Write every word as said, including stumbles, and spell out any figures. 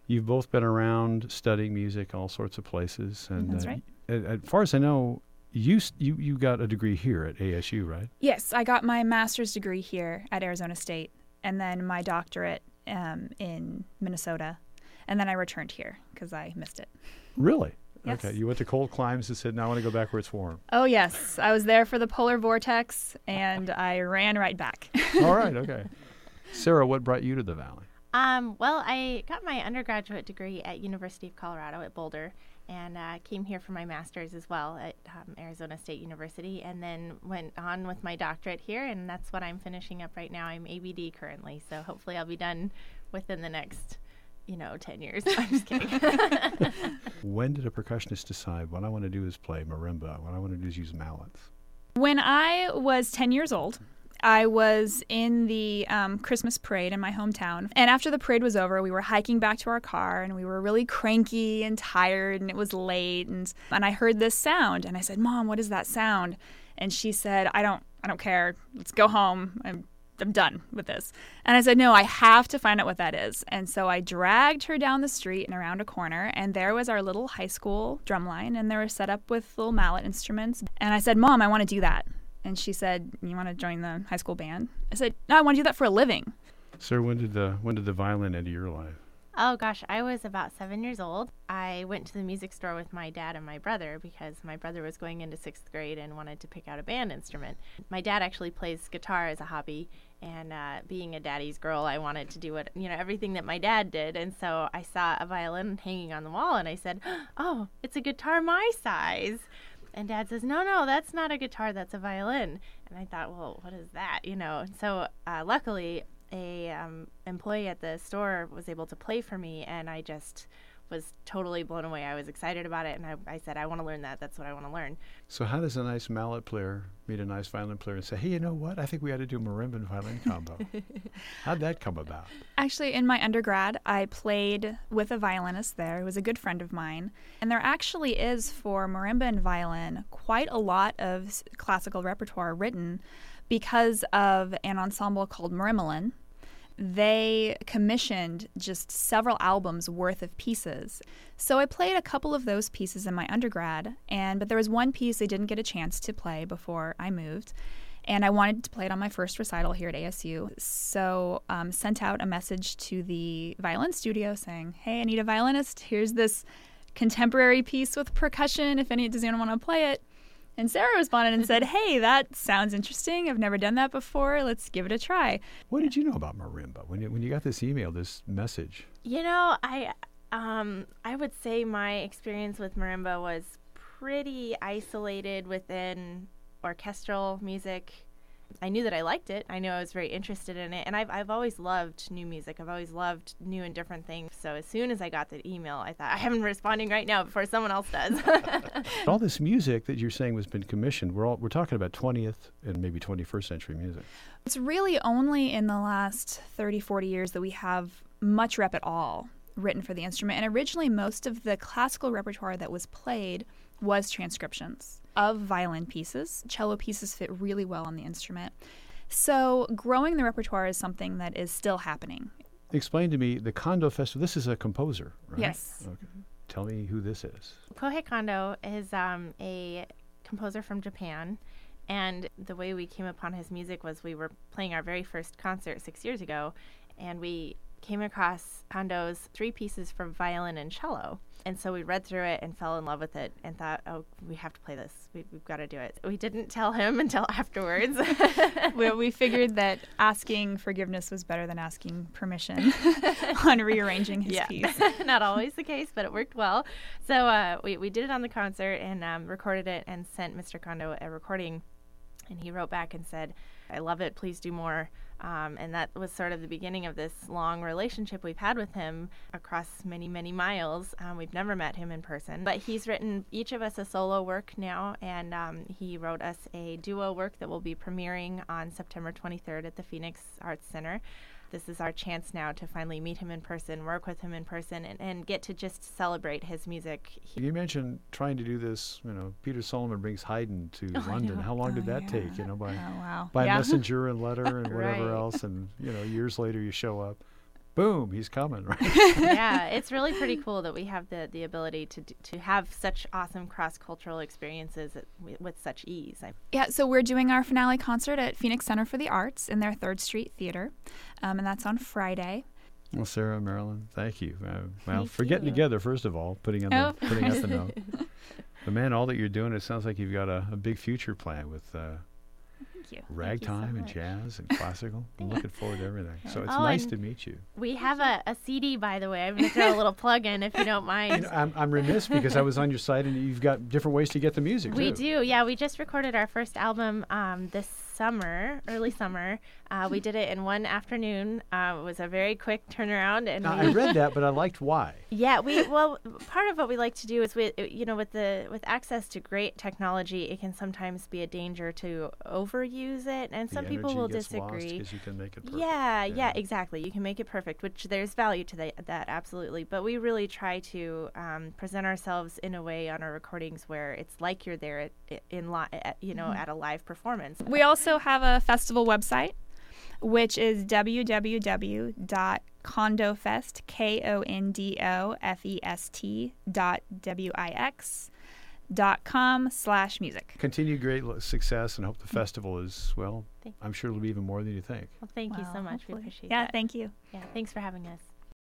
You've both been around studying music, all sorts of places. And That's uh, right. As, as far as I know, you, you you got a degree here at A S U, right? Yes, I got my master's degree here at Arizona State, and then my doctorate um, in Minnesota. And then I returned here because I missed it. Really? Yes. Okay. You went to cold climes and said, now I want to go back where it's warm. Oh, yes. I was there for the polar vortex, and I ran right back. All right. Okay. Sarah, what brought you to the Valley? Um, well, I got my undergraduate degree at University of Colorado at Boulder, and uh, came here for my master's as well at um, Arizona State University, and then went on with my doctorate here, and that's what I'm finishing up right now. I'm A B D currently, so hopefully I'll be done within the next, you know, ten years. I'm just kidding. When did a percussionist decide what I want to do is play marimba, what I want to do is use mallets? When I was ten years old, I was in the um, Christmas parade in my hometown. And after the parade was over, we were hiking back to our car, and we were really cranky and tired, and it was late. And, and I heard this sound, and I said, Mom, what is that sound? And she said, I don't, I don't care. Let's go home. I'm I'm done with this. And I said, no, I have to find out what that is. And so I dragged her down the street and around a corner, and there was our little high school drumline, and they were set up with little mallet instruments. And I said, Mom, I want to do that. And she said, you want to join the high school band? I said, no, I want to do that for a living. Sir, when did the when did the violin enter your life? Oh, gosh, I was about seven years old. I went to the music store with my dad and my brother because my brother was going into sixth grade and wanted to pick out a band instrument. My dad actually plays guitar as a hobby, and uh, being a daddy's girl, I wanted to do what, you know, everything that my dad did. And so I saw a violin hanging on the wall, and I said, oh, it's a guitar my size. And Dad says, no, no, that's not a guitar, that's a violin. And I thought, well, what is that, you know? And so uh, luckily, a um, employee at the store was able to play for me, and I just was totally blown away. I was excited about it, and I, I said, I want to learn that. That's what I want to learn. So how does a nice mallet player meet a nice violin player and say, hey, you know what? I think we ought to do a marimba and violin combo. How'd that come about? Actually, in my undergrad, I played with a violinist there who was a good friend of mine. And there actually is, for marimba and violin, quite a lot of s- classical repertoire written because of an ensemble called Marimelin. They commissioned just several albums worth of pieces. So I played a couple of those pieces in my undergrad, and but there was one piece I didn't get a chance to play before I moved, and I wanted to play it on my first recital here at A S U. So um, sent out a message to the violin studio saying, hey, I need a violinist. Here's this contemporary piece with percussion if any does anyone want to play it. And Sarah responded and said, hey, that sounds interesting. I've never done that before. Let's give it a try. What did you know about marimba when you, when you got this email, this message? You know, I um, I would say my experience with marimba was pretty isolated within orchestral music. I knew that I liked it. I knew I was very interested in it. And I've I've always loved new music. I've always loved new and different things. So as soon as I got the email, I thought, I am responding right now before someone else does. All this music that you're saying has been commissioned, we're all we're talking about twentieth and maybe twenty-first century music. It's really only in the last thirty, forty years that we have much rep at all written for the instrument. And originally, most of the classical repertoire that was played was transcriptions of violin pieces. Cello pieces fit really well on the instrument. So growing the repertoire is something that is still happening. Explain to me the Kondo Festival. This is a composer, right? Yes. Okay. Tell me who this is. Kohei Kondo is um, a composer from Japan. And the way we came upon his music was we were playing our very first concert six years ago, and we came across Kondo's three pieces for violin and cello. And so we read through it and fell in love with it and thought, oh, we have to play this. We, we've got to do it. We didn't tell him until afterwards. we, we figured that asking forgiveness was better than asking permission on rearranging his yeah. piece. Not always the case, but it worked well. So uh, we, we did it on the concert and um, recorded it and sent Mister Kondo a recording. And he wrote back and said, I love it. Please do more. Um, and that was sort of the beginning of this long relationship we've had with him across many, many miles. Um, we've never met him in person. But he's written each of us a solo work now, and um, he wrote us a duo work that will be premiering on September twenty-third at the Phoenix Arts Center. This is our chance now to finally meet him in person, work with him in person, and, and get to just celebrate his music. You mentioned trying to do this, you know, Peter Solomon brings Haydn to Oh, I London. know. How long Oh, did that yeah. take, you know, by Oh, wow. by Yeah. messenger and letter and whatever Right. else, and, you know, years later you show up. boom, he's coming, right? Yeah, it's really pretty cool that we have the, the ability to d- to have such awesome cross-cultural experiences at, w- with such ease. I, Yeah, so we're doing our finale concert at Phoenix Center for the Arts in their Third Street Theater, um, and that's on Friday. Well, Sarah, Marilyn, thank you. Uh, well, Thank for getting you. together, first of all, putting on Oh. the, putting out the note. But man, all that you're doing, it sounds like you've got a, a big future plan with uh, Thank you. ragtime and much. jazz and classical. I'm looking forward to everything. So it's Oh, nice and to meet you. we have a, a C D, by the way. I'm going to throw a little plug in if you don't You mind. know, I'm, I'm remiss because I was on your site and you've got different ways to get the music. We too. do, yeah. We just recorded our first album um, this summer, early summer. Uh, we did it in one afternoon. Uh, it was a very quick turnaround, and Now, we, I read that, but I liked why. yeah, we well, part of what we like to do is with you know with the with access to great technology, it can sometimes be a danger to overuse it, and The some people energy will gets lost disagree. 'cause you can make it perfect. Yeah, yeah, exactly. You can make it perfect, which there's value to that, that absolutely. But we really try to um, present ourselves in a way on our recordings where it's like you're there at, in li- at, you know, at a live performance. We also have a festival website, which is w w w dot condofest, K O N D O F E S T dot W I X dot com slash music. Continue great lo- success and hope the festival is, well, Thank- I'm sure it'll be even more than you think. Well, thank you Well, so much. We hopefully. appreciate Yeah, that. thank you. Yeah, thanks for having us.